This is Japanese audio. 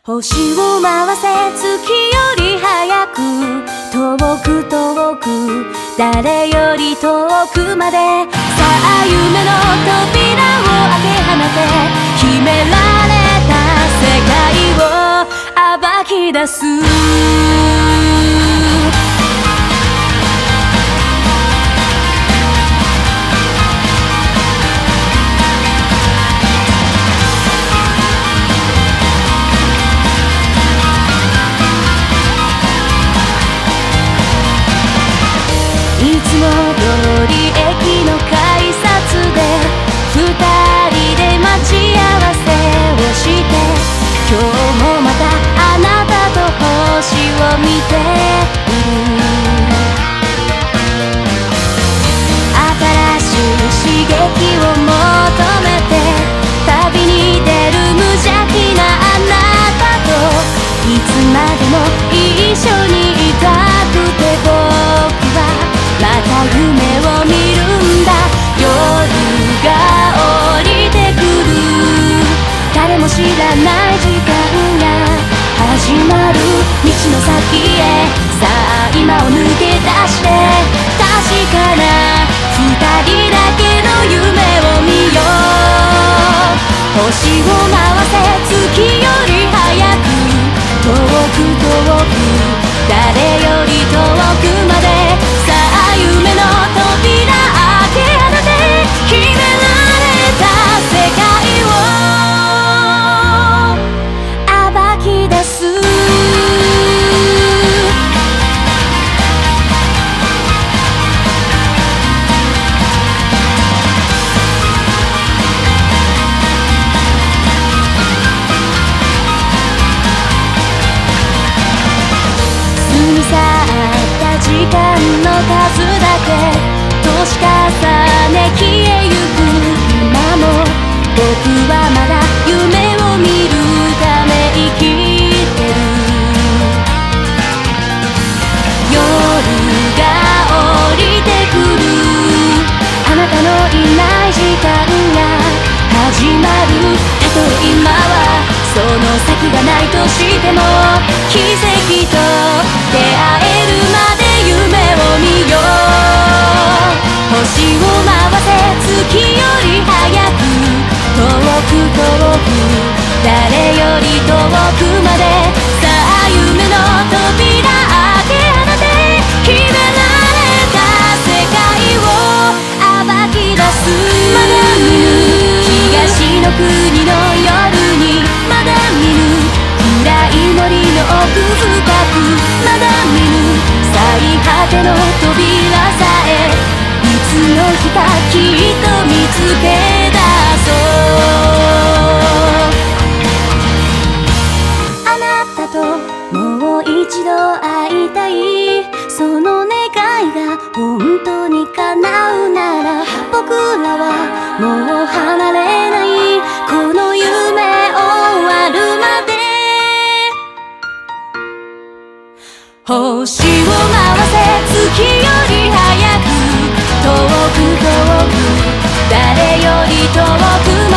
星を回せ月より早く遠く遠く誰より遠くまでさあ夢の扉を開け放て秘められた世界を暴き出すいつも通り駅の改札で二人で待ち合わせをして今日もまたあなたと星を見ている新しい刺激を求めて旅に出る無邪気なあなたといつまでも一緒にいたくて僕はまた夢を見るんだ夜が降りてくる誰も知らない時間が始まる道の先へさあ今を抜け出して確かな二人だけの夢を見よう星を回せ月より早く遠く遠く誰より遠くまで夢の扉開け放て決められた世界を暴き出す過ぎ去った時間の数だけ年重ね消えゆく今も僕はまだ夢を見るため生きてる夜が降りてくるあなたのいない時間が始まるたとえ今はその先がないとしても奇跡と出会えるまで夢を見よう星を回せ月より早く遠く遠く誰より遠くまでさあ夢の扉開け放て決められた世界を暴き出すまだ見ぬ東の国の夜にまだ見ぬ暗い森の奥深くまだ見ぬ最果ての扉さえいつの日かきっと見つけ出そうあなたともう一度会いたいその願いが本当に叶うなら僕らはもう離れないこの夢終わるまで星を回せ月より早く遠く遠く誰より遠く